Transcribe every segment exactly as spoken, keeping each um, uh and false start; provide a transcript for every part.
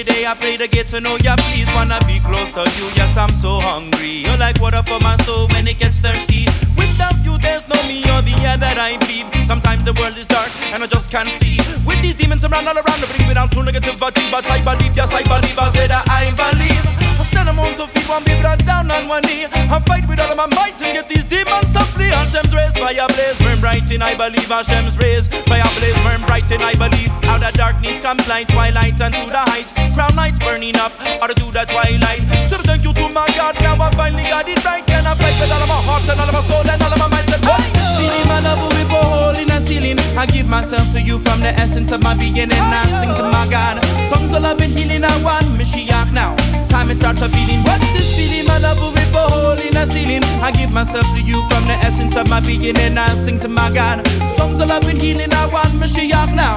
Every day I pray to get to know ya. Please wanna be close to you. Yes, I'm so hungry. You're like water for my soul when it gets thirsty. Without you, there's no me or the air that I breathe. Sometimes the world is dark and I just can't see. With these demons around all around, they bring me down to negativity. But I believe, yes I believe, I say that I believe. I stand among to feet, one be brought down on one knee. I fight with all of my might to get these demons to flee. Hashem's rays, fire blaze, burn bright in I believe. Hashem's rays, fire blaze, burn bright in I believe. Out of darkness comes light, twilight and to the heights. Crown lights burning up, out to the twilight. So thank you to my God, now I finally got it right. And I fight with all of my heart and all of my soul and all of my mind. And what's this feeling, my love, we pour a hole in the ceiling. I give myself to you from the essence of my beginning. I sing to my God, songs of love and healing. I want Mashiach now. Time it starts a feeling. What's this feeling, my love, we pour a hole in the ceiling. I give myself to you from the essence of my beginning. I sing to my God, songs of love and healing. I want Mashiach now.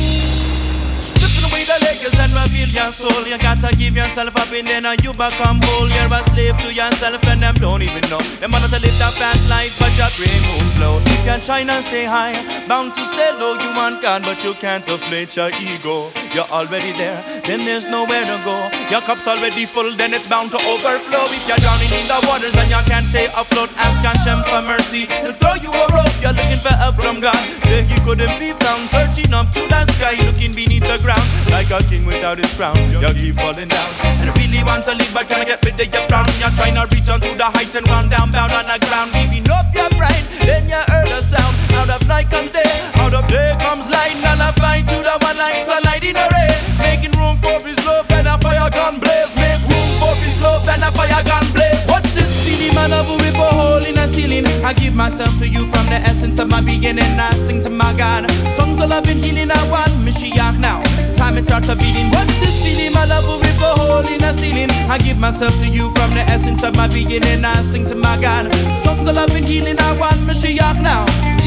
Away the layers and reveal your soul. You gotta give yourself up and then you become whole. You're a slave to yourself and them don't even know. Them want to live that fast life but your brain moves slow. You can try and stay high, bound to stay low. You want God but you can't inflate your ego. You're already there, then there's nowhere to go. Your cup's already full, then it's bound to overflow. If you're drowning in the waters and you can't stay afloat, ask Hashem for mercy. He'll throw you a rope. You're looking for help from God. Say he couldn't be found, searching up to the sky, looking beneath the ground. Like a king without his crown, you keep falling down. And I really want to leave, but can I get rid of your frown? You're trying to reach onto the heights and run down, bound on the ground. Giving up your pride, then you heard a sound. Out of night comes day, out of day comes light. And I fly to the one like sunlight in a ray. Making room for his love and a fire gun blaze. Make room for his love and a fire gun blaze. What's this feeling, man? I will rip a hole in the ceiling. I give myself to you from the essence of my beginning. I sing to my God, songs of love and healing. I want Mashiach now. Time it starts a beating. What's this feeling? My love will rip a hole in the ceiling. I give myself to you from the essence of my beginning. I sing to my God, songs of love and healing. I want Mashiach now.